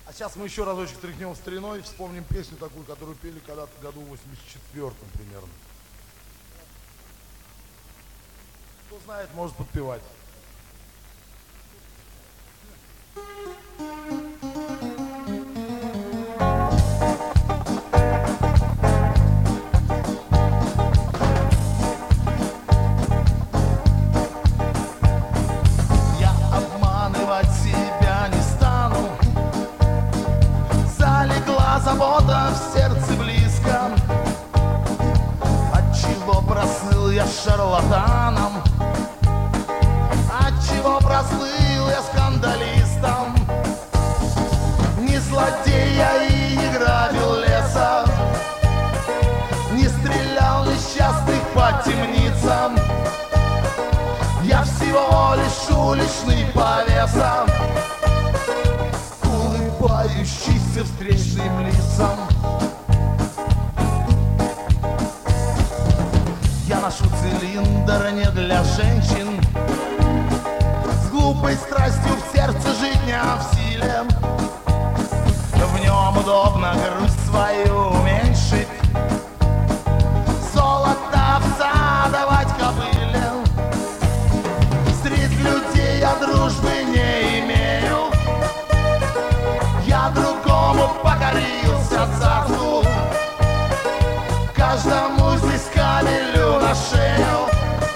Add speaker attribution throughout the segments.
Speaker 1: А сейчас мы еще разочек тряхнем в стариной, вспомним песню такую, которую пели когда-то в году 84-м примерно. Кто знает, может подпевать.
Speaker 2: Я обманывать себя не стану. Залегла забота в сердце близко. Отчего прослыл я шарлатаном? Отчего прослыл я скандалистом? Не злодей я и не грабил леса, не стрелял несчастных по темницам. Я всего лишь уличный повеса, улыбающийся встречным лицам. Я ношу цилиндр не для женщин, с глупой страстью в сердце жить не в силе. В нем удобно грусть свою уменьшить, золото всадовать кобыле. Среди людей я дружбы не имею, я другому покорился царству. Каждому здесь камелю на шею,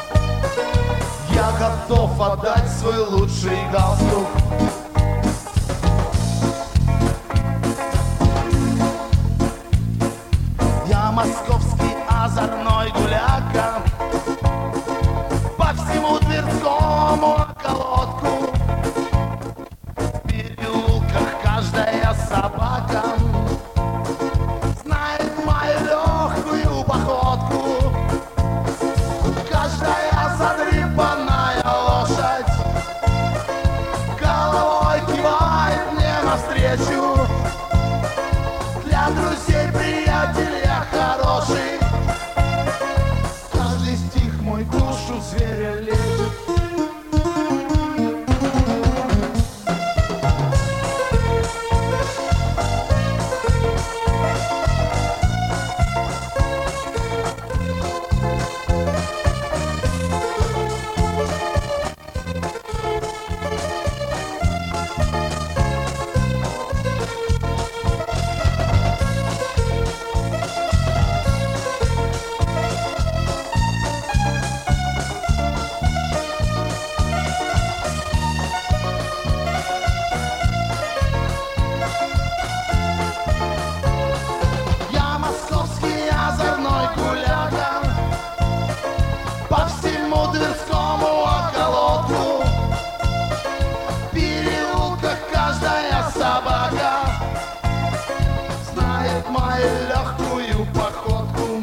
Speaker 2: я готов отдать свой лучший галстук. Я московский озорной гуляка, по всему Тверскому околотку. В переулках каждая собака знает мою легкую походку. Каждая задрипанная лошадь головой кивает мне навстречу. Для друзей, приятелей я хороший, каждый стих мой душу зверя лечит. Я московский озорной гуляка, по всему Тверскому околотку. В переулках каждая собака знает мою легкую походку.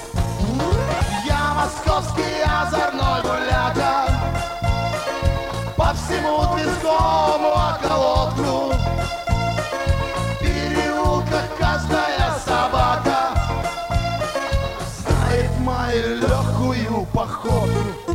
Speaker 2: Я московский озорной гуляка, по всему Тверскому околотку. В переулках каждая собака знает мою легкую походку.